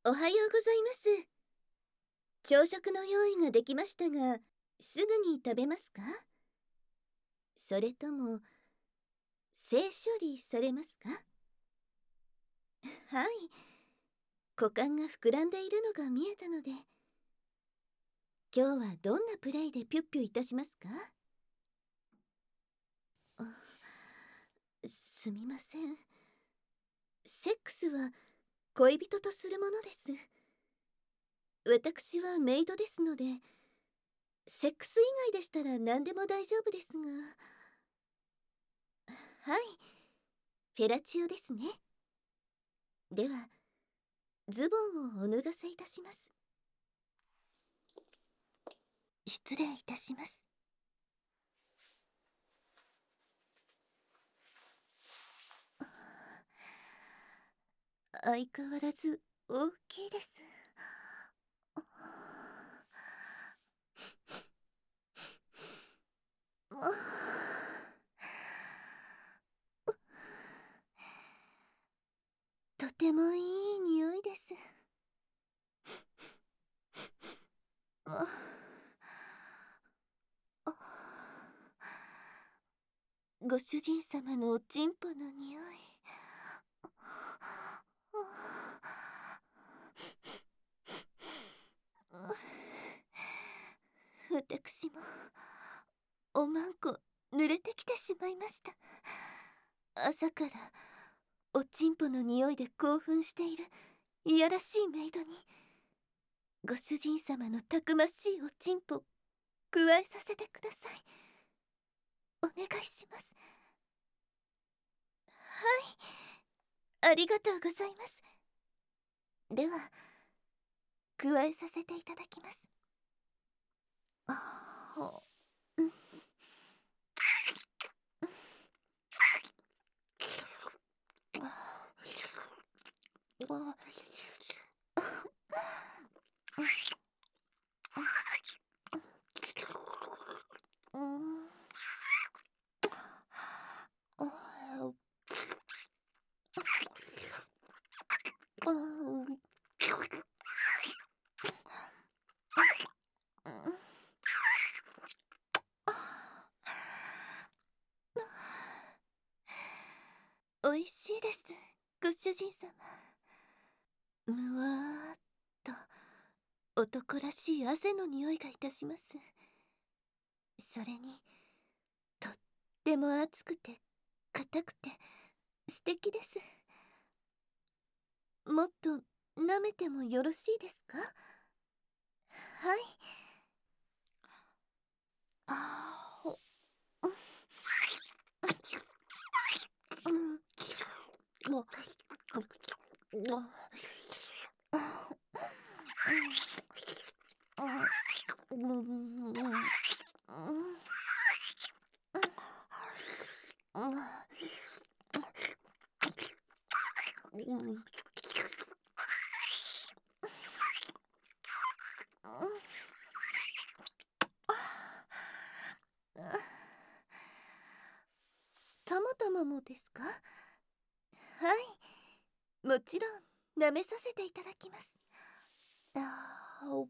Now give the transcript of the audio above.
おはようございます。朝食の用意ができましたが、すぐに食べますか？それとも、性処理されますか？はい。股間が膨らんでいるのが見えたので、今日はどんなプレイでピュッピュいたしますか？あ、すみません。セックスは恋人とするものです。私はメイドですので、セックス以外でしたら何でも大丈夫ですが。はい。フェラチオですね。では、ズボンをお脱がせいたします。失礼いたします。相変わらず大きいです。とてもいい匂いです。ご主人様のおちんぽの匂い。私もおまんこ濡れてきてしまいました。朝からおちんぽの匂いで興奮しているいやらしいメイドに、ご主人様のたくましいおちんぽ加えさせてください。お願いします。はい、ありがとうございます。では加えさせていただきます。あ、うん、うん、おいしいです、ご主人様。むわーっと男らしい汗の匂いがいたします。それにとっても熱くて硬くて素敵です。もっと舐めてもよろしいですか？はい。あー、うん、もう、もう、うん、うん、うん、たまたまもですか？はい、もちろん舐めさせていただきます。あー、